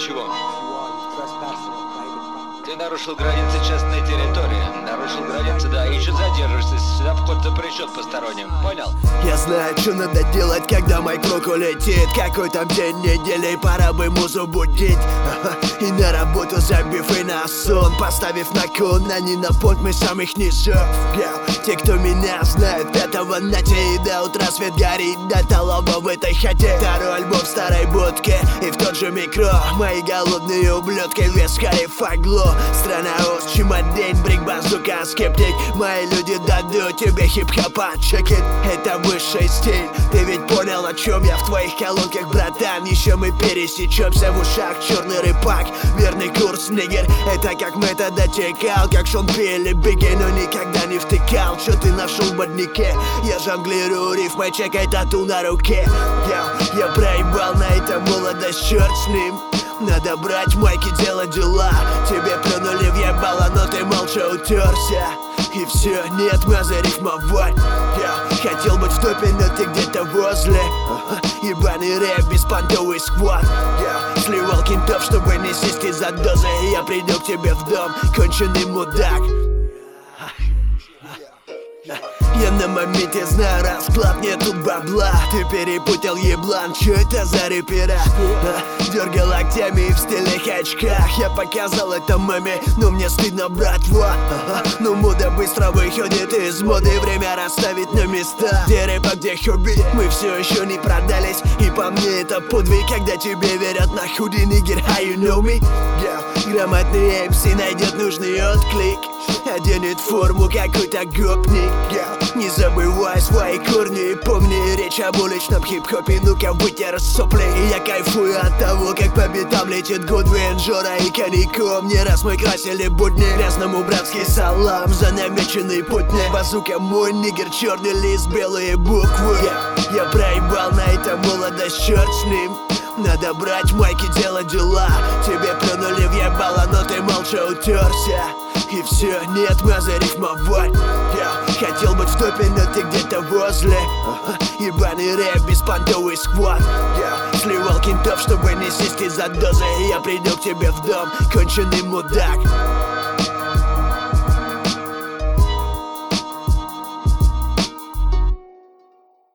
чего? Ты нарушил границы частной территории. Нарушил границы, да, и еще задержишься. Сюда вход запрещен посторонним, понял? Я знаю, что надо делать, когда мой круг улетит. Какой там день недели, пора бы музу будить. И на работу забив, и на сон поставив на кон, а не на понт мы самых низов. Те, кто меня знают, пятого нате, и до утра свет горит, до талоба в этой хате. Второй альбом в старой будке, и в тот же микро мои голодные ублюдки, вес фагло. Страна ост, чемодень, брик, базука, скептик. Мои люди дадут тебе хип-хопа, чекит. Это высший стиль, ты ведь понял, о чем я в твоих колонках, братан. Еще мы пересечемся в ушах, черный рыбак, верный курс, нигер. Это как мы тогда текал, как Шон Билли Бигги, но никогда не втыкал. Что ты нашел в боднике? Я жонглирую рифмой, чекай тату на руке. Я проебал на это молодость, черт с ним. Надо брать майки, делать дела. Тебе плюнули в ебало, но ты молча утерся. И все, нет маза рифмовать. Я хотел быть в топе, но ты где-то возле. Ебаный рэп, беспонтовый сквот. Я сливал кентов, чтобы не сесть из-за дозы. Я приду к тебе в дом, конченый мудак. Я на моменте знаю расклад, нет тут бабла. Ты перепутал еблан, чё это за рэпера? Дергал локтями в стильных очках. Я показал это маме, но мне стыдно, братва. Но мода быстро выходит из моды, время расставить на места. Где рэп, а где хобби? Мы все еще не продались, и по мне это подвиг, когда тебе верят на худи, нигер, how you know me? Грамотный MC найдет нужный отклик, оденет форму какой-то гопник. Не забывай свои корни и помни речь об уличном хип-хопе. Ну-ка вытер сопли. Я кайфую от того, как по битам летит Гудвин, Жора и коньяком. Не раз мы красили будни, грязному братский салам за намеченный путь. Базука мой, нигер, черный лист, белые буквы. Я проебал на это молодость, черт с ним. Надо брать майки, делать дела. Тебе плюнули в ебало, но ты молча утерся. И все, нет маза рифмовать. Я хотел быть в топе, но ты где-то возле. Ебаный рэп, беспонтовый сквот. Я сливал кентов, чтобы не сесть из-за дозы. Я приду к тебе в дом, конченый мудак.